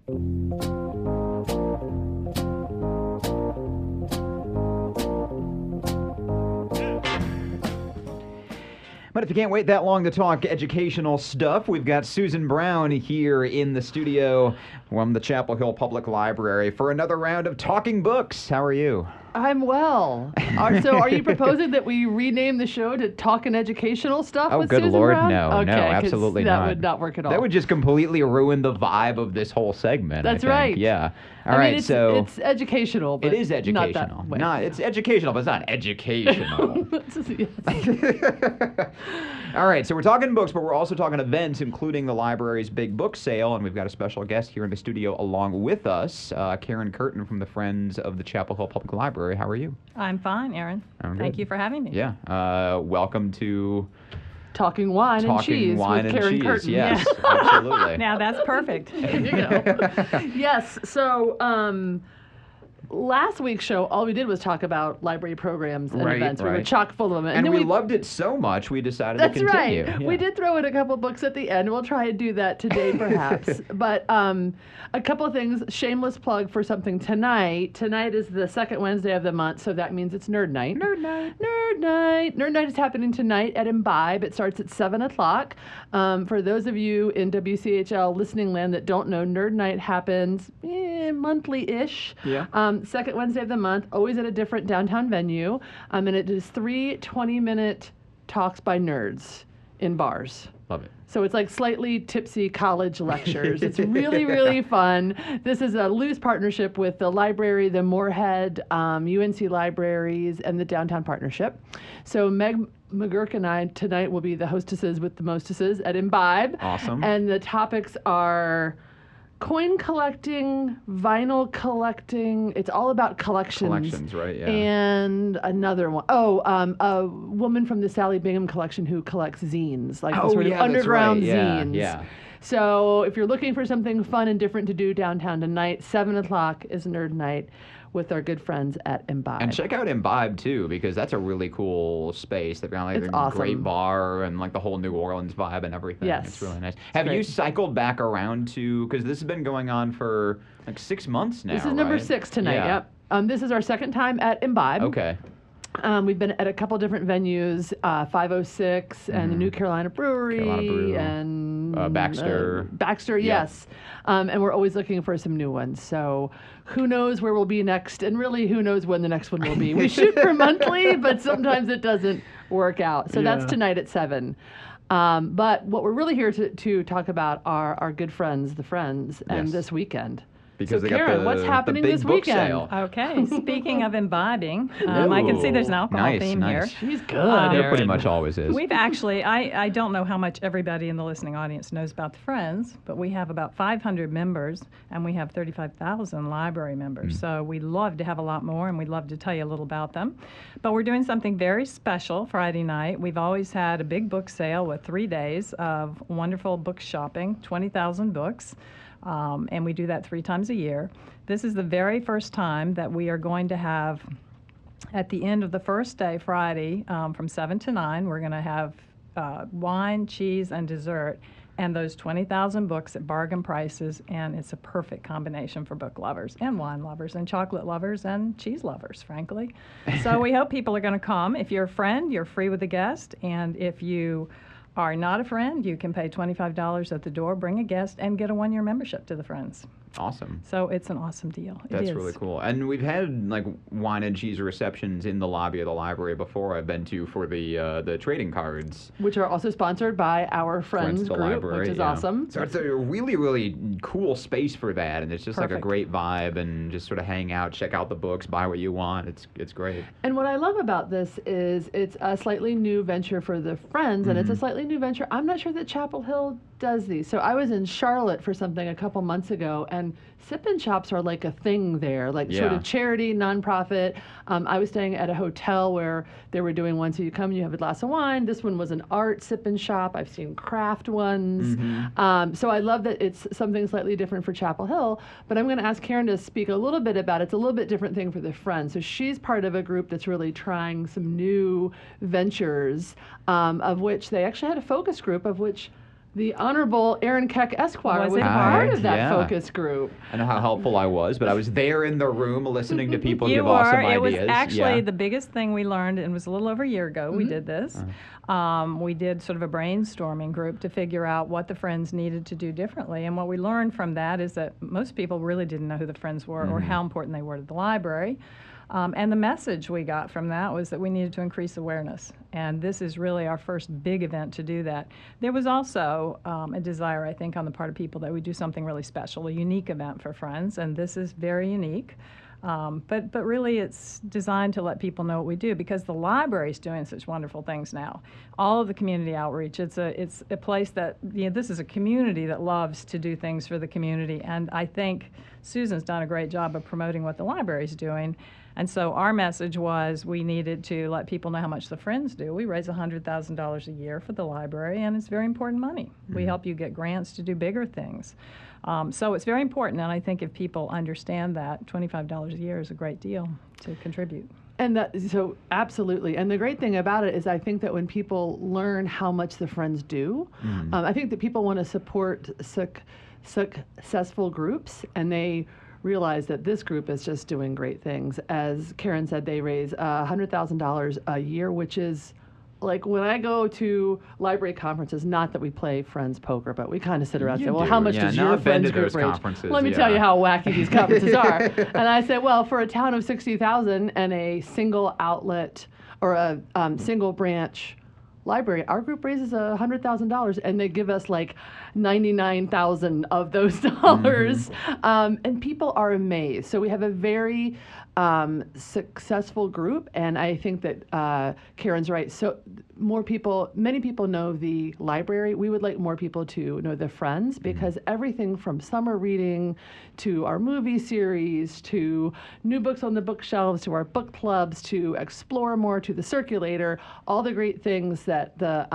But if you can't wait that long to talk educational stuff, we've got Susan Brown here in the studio from the Chapel Hill Public Library for another round of Talking Books. How are you? I'm well. So are you proposing that we rename the show to Talkin' Educational Stuff with good Susan Lord, Brown? no, okay, no, absolutely not. That would not work at all. That would just completely ruin the vibe of this whole segment. That's I think. right. Yeah. All right. It's educational, but it is educational. Not that way. It's educational, but it's not educational. All right, so we're talking books, but we're also talking events, including the library's big book sale, and we've got a special guest here in the studio along with us, Karen Curtin from the Friends of the Chapel Hill Public Library. How are you? I'm fine, Aaron. Thank you for having me. Yeah. Welcome to Talking Wine and Cheese with Karen Curtin. Yes, absolutely. Now that's perfect. There you go. Yes. So last week's show, all we did was talk about library programs and events. We were chock full of them. And we loved it so much, we decided to continue. That's right. Yeah. We did throw in a couple books at the end. We'll try and do that today, perhaps. But a couple of things, shameless plug for something tonight. Tonight is the second Wednesday of the month, so that means it's Nerd Night. Nerd Night. Nerd Night. Nerd Night is happening tonight at Imbibe. It starts at 7 o'clock. For those of you in WCHL listening land that don't know, Nerd Night happens monthly-ish. Yeah. Second Wednesday of the month, always at a different downtown venue. And it is 3 20-minute talks by nerds in bars. Love it. So it's like slightly tipsy college lectures. It's really, really fun. This is a loose partnership with the library, the Moorhead, UNC Libraries, and the Downtown Partnership. So Meg McGurk and I tonight will be the hostesses with the mostesses at Imbibe. Awesome. And the topics are coin collecting, vinyl collecting. It's all about collections. Collections, right, yeah. And another one. A woman from the Sally Bingham collection who collects zines, like the sort of underground zines. Yeah. So if you're looking for something fun and different to do downtown tonight, 7 o'clock is Nerd Night with our good friends at Imbibe. And check out Imbibe, too, because that's a really cool space. They've got like a great bar and like the whole New Orleans vibe and everything. Yes. It's really nice. Have you cycled back around to, because this has been going on for like 6 months now, This is number 6 tonight, yeah. Yep. This is our second time at Imbibe. Okay. We've been at a couple different venues, 506 and the New Carolina Brewery and Baxter. Baxter, yes. And we're always looking for some new ones. So who knows where we'll be next, and really who knows when the next one will be. We shoot for monthly, but sometimes it doesn't work out. So that's tonight at 7. But what we're really here to talk about are our good friends, the Friends, and this weekend. Because so they Karen, got what's happening the big this book weekend? Sale. Okay, speaking of imbibing, I can see there's an alcohol theme here. She's good. There pretty much always is. We've actually, I don't know how much everybody in the listening audience knows about the Friends, but we have about 500 members, and we have 35,000 library members. So we love to have a lot more, and we'd love to tell you a little about them. But we're doing something very special Friday night. We've always had a big book sale with 3 days of wonderful book shopping, 20,000 books. And we do that 3 times a year. This is the very first time that we are going to have, at the end of the first day, Friday, from 7 to 9, we're going to have wine, cheese, and dessert, and those 20,000 books at bargain prices, and it's a perfect combination for book lovers and wine lovers and chocolate lovers and cheese lovers, frankly. So we hope people are going to come. If you're a friend, you're free with a guest, and if you are not a friend, you can pay $25 at the door, bring a guest, and get a 1-year membership to the Friends. Awesome. So it's an awesome deal. That's really cool. And we've had like wine and cheese receptions in the lobby of the library before I've been to for the trading cards. Which are also sponsored by our Friends group, library, which is awesome. So it's a really, really cool space for that, and it's just like a Perfect. great vibe, and just sort of hang out, check out the books, buy what you want. It's great. And what I love about this is it's a slightly new venture for the Friends, and it's a slightly new venture. I'm not sure that Chapel Hill does these. So I was in Charlotte for something a couple months ago, and sip-in shops are like a thing there, like sort of charity, nonprofit. I was staying at a hotel where they were doing one, so you come and you have a glass of wine. This one was an art sip-in shop. I've seen craft ones. So I love that it's something slightly different for Chapel Hill, but I'm going to ask Karen to speak a little bit about it. It's a little bit different thing for the Friends. So she's part of a group that's really trying some new ventures, of which they actually had a focus group, of which The Honorable Aaron Keck Esquire was it? part Right, of that yeah. focus group. I know how helpful I was, but I was there in the room listening to people You give were. awesome It ideas. was actually yeah. the biggest thing we learned, and it was a little over a year ago we did this. We did sort of a brainstorming group to figure out what the Friends needed to do differently. And what we learned from that is that most people really didn't know who the Friends were or how important they were to the library. And the message we got from that was that we needed to increase awareness. And this is really our first big event to do that. There was also a desire, I think, on the part of people that we do something really special, a unique event for Friends, and this is very unique. But really it's designed to let people know what we do because the library's doing such wonderful things now. All of the community outreach, it's a place that, this is a community that loves to do things for the community, and I think Susan's done a great job of promoting what the library's doing. And so our message was we needed to let people know how much the Friends do. We raise $100,000 a year for the library, and it's very important money. We help you get grants to do bigger things. So it's very important, and I think if people understand that, $25 a year is a great deal to contribute. And so absolutely. And the great thing about it is I think that when people learn how much the Friends do, I think that people want to support successful groups, and they realize that this group is just doing great things. As Karen said, they raise $100,000 a year, which is like when I go to library conferences, not that we play Friends poker, but we kind of sit around and say, well, how much does no, your I've been Friends to group those raise? conferences, Let me yeah. tell you how wacky these conferences are. And I said, well, for a town of 60,000 and a single outlet or a single branch library, our group raises $100,000, and they give us like 99,000 of those dollars, and people are amazed. So we have a very successful group, and I think that Karen's right. So many people know the library. We would like more people to know the Friends, because everything from summer reading to our movie series to new books on the bookshelves to our book clubs to Explore More to the Circulator, all the great things that the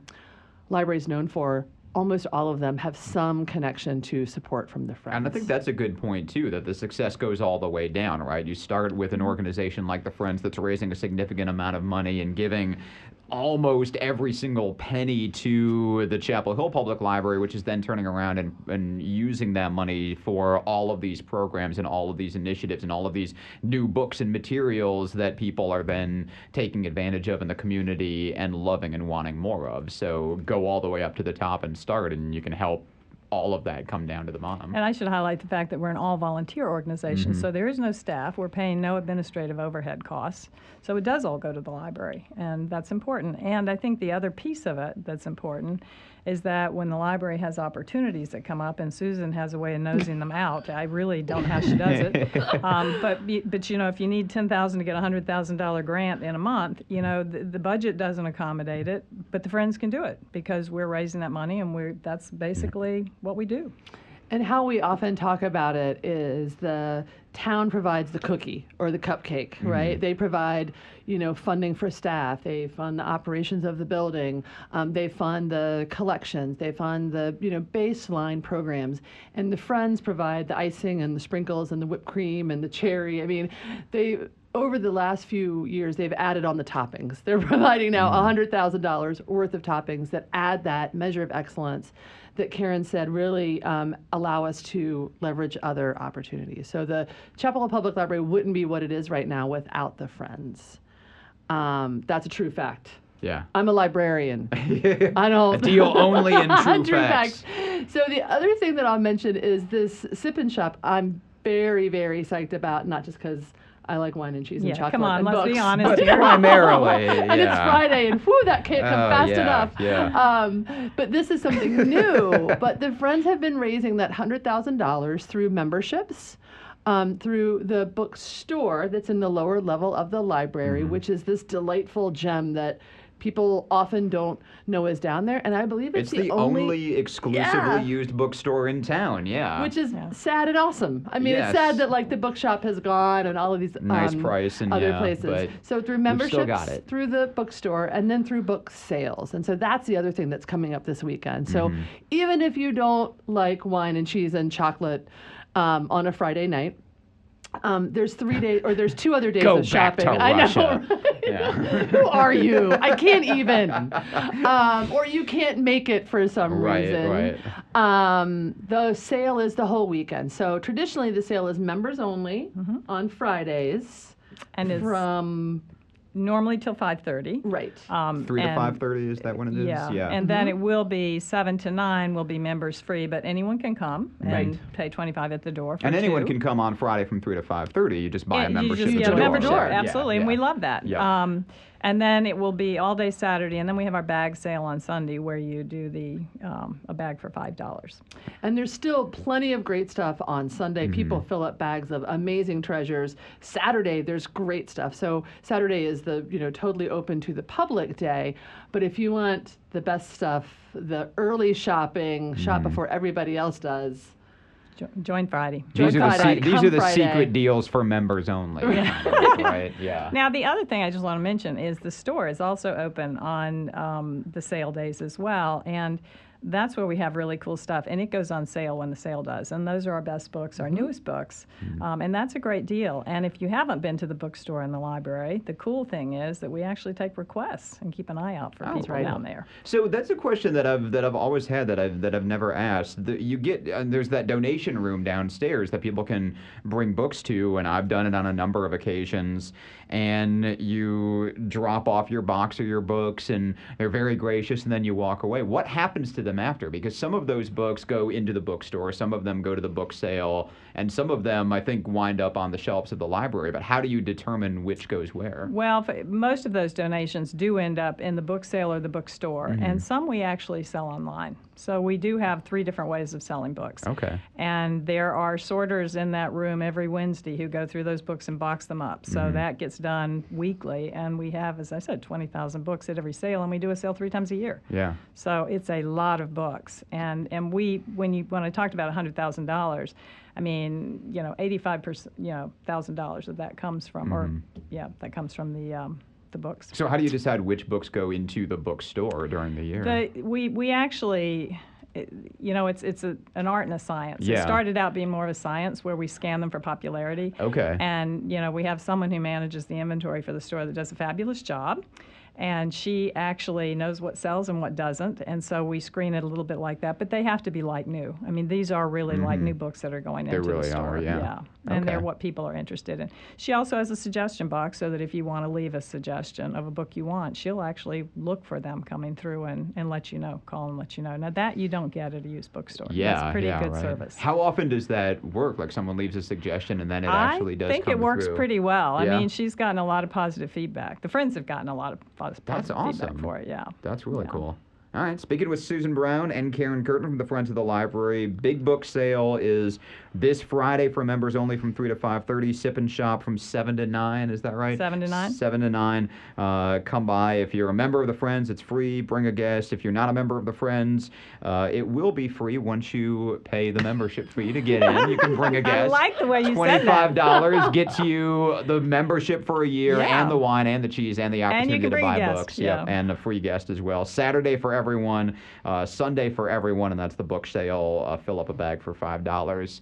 library is known for, almost all of them have some connection to support from the Friends. And I think that's a good point, too, that the success goes all the way down, right? You start with an organization like the Friends that's raising a significant amount of money and giving almost every single penny to the Chapel Hill Public Library, which is then turning around and using that money for all of these programs and all of these initiatives and all of these new books and materials that people are then taking advantage of in the community and loving and wanting more of. So go all the way up to the top and start, and you can help all of that come down to the bottom. And I should highlight the fact that we're an all-volunteer organization, so there is no staff. We're paying no administrative overhead costs. So it does all go to the library, and that's important. And I think the other piece of it that's important is that when the library has opportunities that come up, and Susan has a way of nosing them out, I really don't know how she does it. But you know, if you need $10,000 to get a $100,000 grant in a month, you know, the budget doesn't accommodate it, but the Friends can do it because we're raising that money, and that's basically what we do. And how we often talk about it is the town provides the cookie or the cupcake, right? They provide, funding for staff. They fund the operations of the building. They fund the collections. They fund the, baseline programs. And the Friends provide the icing and the sprinkles and the whipped cream and the cherry. I mean, over the last few years, they've added on the toppings. They're providing now $100,000 worth of toppings that add that measure of excellence that Karen said really allow us to leverage other opportunities. So the Chapel Hill Public Library wouldn't be what it is right now without the Friends. That's a true fact. Yeah. I'm a librarian. I don't deal only in true facts. So the other thing that I'll mention is this Sip and Shop. I'm very, very psyched about, not just because I like wine and cheese and chocolate come on, and let's books. be honest. But primarily, And it's Friday, and whew, that can't come fast enough. Yeah. But this is something new. But the Friends have been raising that $100,000 through memberships, through the bookstore that's in the lower level of the library, which is this delightful gem that people often don't know is down there. And I believe it's the only exclusively used bookstore in town, which is sad and awesome. I mean, it's sad that the bookshop has gone and all of these nice price and other places. But so through memberships, through the bookstore, and then through book sales. And so that's the other thing that's coming up this weekend. So even if you don't like wine and cheese and chocolate on a Friday night, There's 3 days, or there's 2 other days Go of shopping. back to I know. Russia. Right? Yeah. Who are you? I can't even. Or you can't make it for some reason. Right. The sale is the whole weekend. So traditionally, the sale is members only on Fridays. And it's From normally till 5:30. right. 3 to 5:30, is that when it is? Yeah. And then it will be 7 to 9 will be members free, but anyone can come and Right. pay $25 at the door. For And anyone 2. can come on Friday from 3 to 5:30. You just buy a You membership just at get the a door. membership, Yeah, absolutely, and we love that. Yeah. And then it will be all day Saturday, and then we have our bag sale on Sunday where you do the a bag for $5. And there's still plenty of great stuff on Sunday. People fill up bags of amazing treasures. Saturday, there's great stuff. So Saturday is the totally open to the public day. But if you want the best stuff, the early shopping, shop before everybody else does. Join Friday. These Join are the, Friday. these Come are the Friday. secret deals for members only. Right? Yeah. Now, the other thing I just want to mention is the store is also open on the sale days as well. And that's where we have really cool stuff. And it goes on sale when the sale does. And those are our best books, our newest books. And that's a great deal. And if you haven't been to the bookstore in the library, the cool thing is that we actually take requests and keep an eye out for people right. down there. So that's a question that I've always had that I've never asked. You get there's that donation room downstairs that people can bring books to, and I've done it on a number of occasions. And you drop off your box or your books, and they're very gracious, and then you walk away. What happens to them after? Because some of those books go into the bookstore, some of them go to the book sale, and some of them, I think, wind up on the shelves of the library. But how do you determine which goes where? Well, most of those donations do end up in the book sale or the bookstore, and some we actually sell online. So we do have 3 different ways of selling books. Okay. And there are sorters in that room every Wednesday who go through those books and box them up. So that gets done weekly, and we have, as I said, 20,000 books at every sale, and we do a sale 3 times a year. Yeah. So it's a lot of books. And when I talked about $100,000, I mean, 85%, $1,000 of that comes from, that comes from the books. So how do you decide which books go into the bookstore during the year? We actually, it's an art and a science. Yeah. It started out being more of a science where we scan them for popularity. Okay. And, we have someone who manages the inventory for the store that does a fabulous job. And she actually knows what sells and what doesn't, and so we screen it a little bit like that. But they have to be like new. I mean, these are really like new books that are going into really the store. are, yeah. And they're Okay. what people are interested in. She also has a suggestion box, so that if you want to leave a suggestion of a book you want, she'll actually look for them coming through and let you know, call and let you know. Now that you don't get at a used bookstore. Yeah, That's pretty good right. service. How often does that work? Like someone leaves a suggestion and then it actually does I think come it works through? pretty well. Yeah. I mean, she's gotten a lot of positive feedback. The friends have gotten a lot of positive awesome. feedback for it, yeah. That's really Yeah. cool. All right, speaking with Susan Brown and Karen Curtin from the Friends of the Library, Big Book Sale is this Friday for members only from 3 to 5:30. Sip and Shop from 7 to 9, is that right? 7 to 9. 7 to 9. Come by. If you're a member of the Friends, it's free. Bring a guest. If you're not a member of the Friends, it will be free once you pay the membership fee to get in. You can bring a guest. I like the way you said that. $25 gets you the membership for a year Yeah. and the wine and the cheese and the And you opportunity can to bring buy guests, books. yeah. Yep, and a free guest as well. Saturday for everyone, Sunday for everyone, and that's the book sale. Fill up a bag for $5.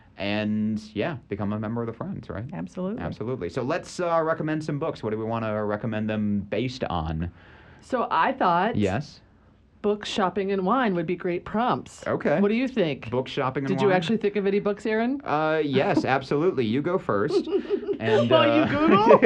And yeah, become a member of the Friends, right? Absolutely. Absolutely. So let's recommend some books. What do we want to recommend them based on? So I thought Yes. book, shopping, and wine would be great prompts. Okay. What do you think? Book, shopping, and Did wine? you actually think of any books, Aaron? Yes, absolutely. You go first. And, Well, you Google?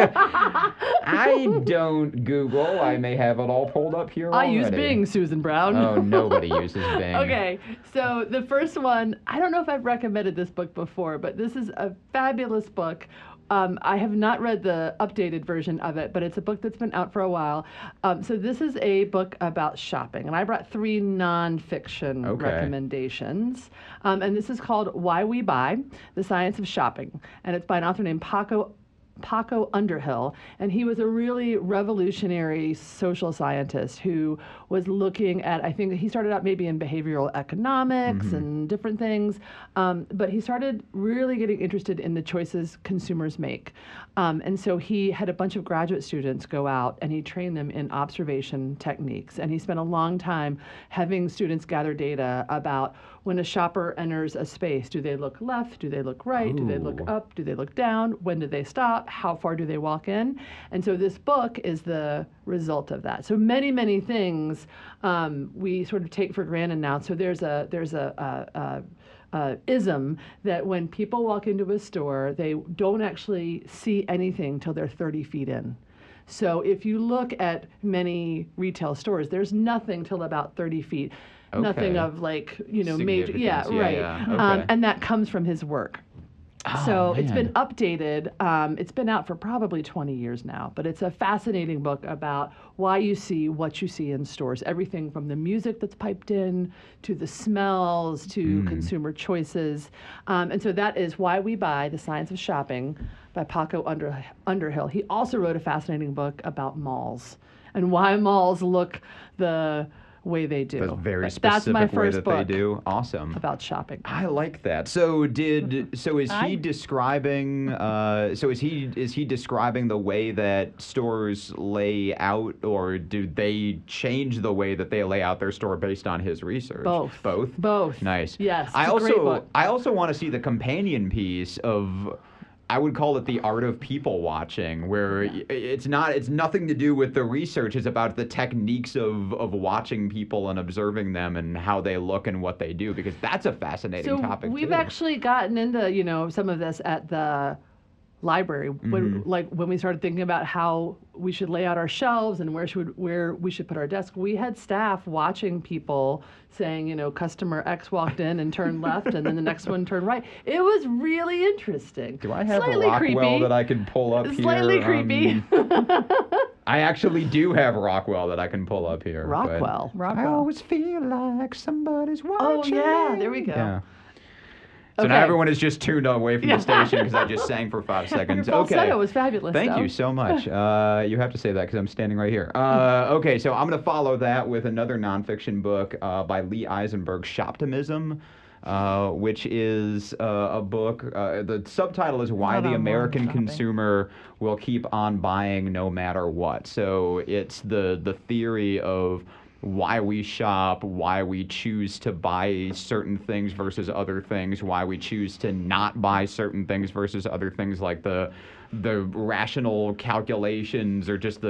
I don't Google. I may have it all pulled up here I already. use Bing, Susan Brown. Oh, nobody uses Bing. Okay, so the first one, I don't know if I've recommended this book before, but this is a fabulous book. I have not read the updated version of it, but it's a book that's been out for a while. So this is a book about shopping, and I brought 3 nonfiction Okay. recommendations. And this is called Why We Buy, The Science of Shopping, and it's by an author named Paco Underhill, and he was a really revolutionary social scientist who was looking at, I think he started out maybe in behavioral economics and different things, but he started really getting interested in the choices consumers make. And so he had a bunch of graduate students go out and he trained them in observation techniques, and he spent a long time having students gather data about when a shopper enters a space. Do they look left? Do they look right? Do they look Ooh. up? Do they look down? When do they stop? How far do they walk in? And so this book is the result of that. So many things we sort of take for granted now. So there's a ism that when people walk into a store, they don't actually see anything till they're 30 feet in. So if you look at many retail stores, there's nothing till about 30 feet. Nothing Okay. of like, major, yeah, Significance, right. yeah, okay. And that comes from his work. Oh, So it's been man. updated. It's been out for probably 20 years now, but it's a fascinating book about why you see what you see in stores. Everything from the music that's piped in to the smells to consumer choices. And so that is Why We Buy, The Science of Shopping by Paco Underhill. He also wrote a fascinating book about malls and why malls look the way they do. The very But specific that's my way first that book they do. Awesome. about shopping. I like that. So is I- he describing is he describing the way that stores lay out, or do they change the way that they lay out their store based on his research? Both. Both. Nice. Yes, I it's a also great book. I also want to see the companion piece of, I would call it the art of people watching, where it's nothing to do with the research. It's about the techniques of watching people and observing them and how they look and what they do, because that's a fascinating So topic we've too. actually gotten into some of this at the library when we started thinking about how we should lay out our shelves and where we should put our desk. We had staff watching people saying, customer X walked in and turned left, and then the next one turned right. It was really interesting. Do I have Slightly a Rockwell creepy. that I can pull up here? Slightly creepy. I actually do have Rockwell that I can pull up here. but Rockwell. I Rockwell. always feel like somebody's Oh watching. yeah, me. there we go. Yeah. So now Okay. everyone is just tuned away from Yeah. the station because I just sang for 5 Your seconds. falsetto Okay. was fabulous. Thank though. you so much. You have to say that because I'm standing right here. Okay, so I'm going to follow that with another nonfiction book by Lee Eisenberg, Shoptimism, which is a book. The subtitle is Why Not the online American shopping. Consumer Will Keep on Buying No Matter What. So it's the theory of why we shop, why we choose to buy certain things versus other things, why we choose to not buy certain things versus other things, like the rational calculations or just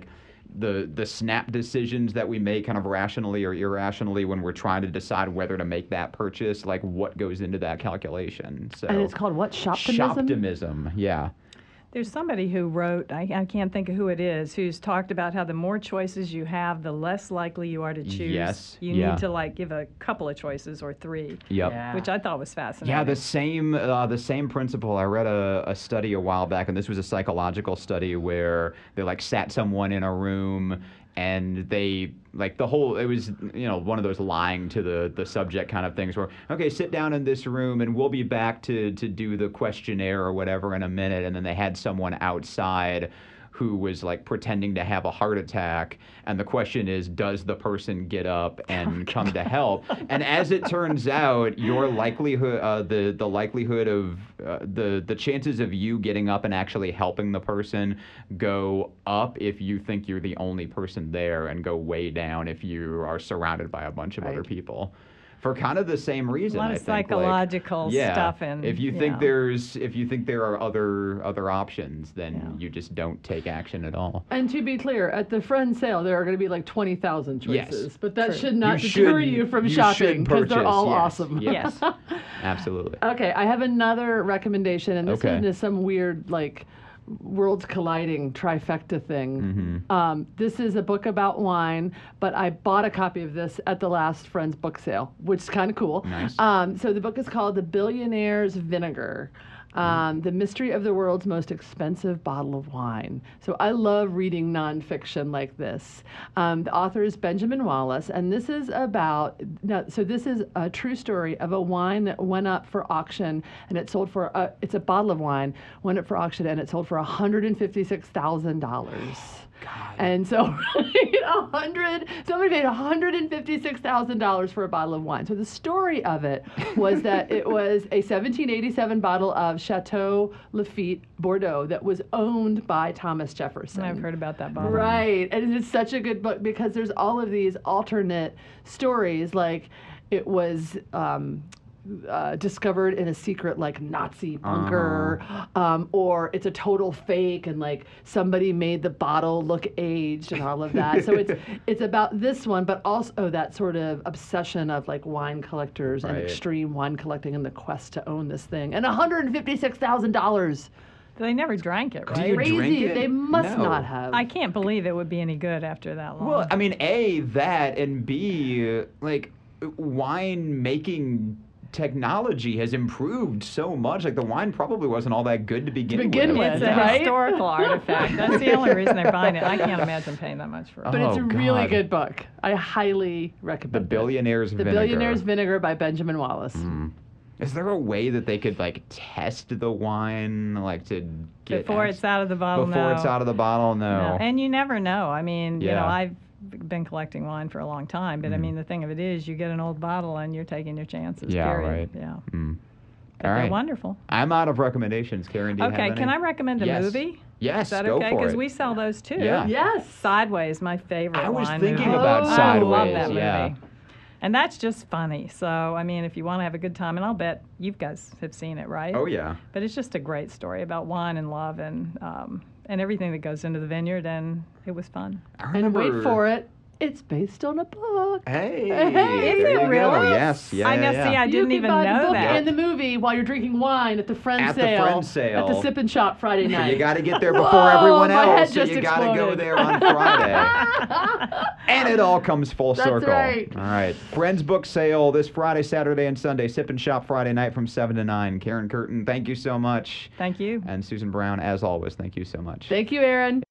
the snap decisions that we make kind of rationally or irrationally when we're trying to decide whether to make that purchase, like what goes into that calculation. So And it's called what? Shoptimism? Shoptimism, yeah. There's somebody who wrote, I can't think of who it is, who's talked about how the more choices you have, the less likely you are to choose. Yes, You yeah. need to give a couple of choices or three, Yep. which I thought was fascinating. Yeah, the same principle. I read a study a while back, and this was a psychological study where they sat someone in a room, and they it was one of those lying to the subject kind of things where, okay, sit down in this room and we'll be back to do the questionnaire or whatever in a minute, and then they had someone outside who was pretending to have a heart attack, and the question is, does the person get up and come to help? And as it turns out, your likelihood, the likelihood of the chances of you getting up and actually helping the person go up if you think you're the only person there, and go way down if you are surrounded by a bunch of other Right. people. For kind of the same reason, a lot I of think. psychological yeah, stuff. And if you think there are other options, then Yeah. you just don't take action at all. And to be clear, at the friend sale, there are going to be 20,000 Yes. choices, but that True. should not You deter should- you from you shopping should because they're purchase, all yes, awesome. yes. Yes. Absolutely. Okay, I have another recommendation, and this Okay. is into some weird worlds colliding trifecta thing. Mm-hmm. This is a book about wine, but I bought a copy of this at the last Friends book sale, which is kind of cool. Nice. So the book is called The Billionaire's Vinegar. The Mystery of the World's Most Expensive Bottle of Wine. So I love reading nonfiction like this. The author is Benjamin Wallace, and this is this is a true story of a wine that went up for auction, and it sold for, it's a bottle of wine, went up for auction, and it sold for $156,000. And so somebody paid $156,000 for a bottle of wine. So the story of it was that it was a 1787 bottle of Chateau Lafite Bordeaux that was owned by Thomas Jefferson. I've heard about that bottle. Right. And it's such a good book because there's all of these alternate stories. it was discovered in a secret like Nazi bunker, or it's a total fake and like somebody made the bottle look aged and all of that. So it's about this one, but also that sort of obsession of like wine collectors and Right. extreme wine collecting and the quest to own this thing. And $156,000. They never drank it, Do right? you Crazy. drink it? They must No. not have. I can't believe it would be any good after that long. Well, I mean, A, that, and B, like, wine making technology has improved so much. Like, the wine probably wasn't all that good to begin with. it's a right? historical artifact. That's the only reason they're buying it. I can't imagine paying that much for it. But it's Oh, a really God. good book. I highly recommend The it. Billionaire's The Vinegar. Billionaire's Vinegar by Benjamin Wallace. Is there a way that they could, like, test the wine, like, to get... Before it's out of the bottle, Before no. it's out of the bottle? No. No. And you never know. I mean, you Yeah. know, I've been collecting wine for a long time, but I mean, the thing of it is, you get an old bottle and you're taking your chances. Yeah, period. right. Yeah. Mm. But All they're right. wonderful. I'm out of recommendations. Karen, do you have Okay, any? can I recommend a Yes. movie? Yes, Is that go okay? for Because it. we sell those too. Yeah. Yes. Sideways, my favorite. I was wine thinking movie. about I love Sideways, that movie. yeah. And that's just funny. So, I mean, if you want to have a good time, and I'll bet you guys have seen it, right? Oh, yeah. But it's just a great story about wine and love and everything that goes into the vineyard, and it was fun. And wait for it. It's based on a book. Hey, Hey, there is it you go. really? Yes, yeah, I know. yeah, See, I You didn't can even buy the know book that. and the movie while you're drinking wine at the friend At the sale. friend sale. At the Sip and Shop Friday night. You got to get there before Whoa, everyone my head else, so just you got to go exploded. there on Friday. And it all comes full That's circle. right. All right. Friends book sale this Friday, Saturday, and Sunday. Sip and Shop Friday night from 7 to 9. Karen Curtin, thank you so much. Thank you. And Susan Brown, as always, thank you so much. Thank you, Aaron.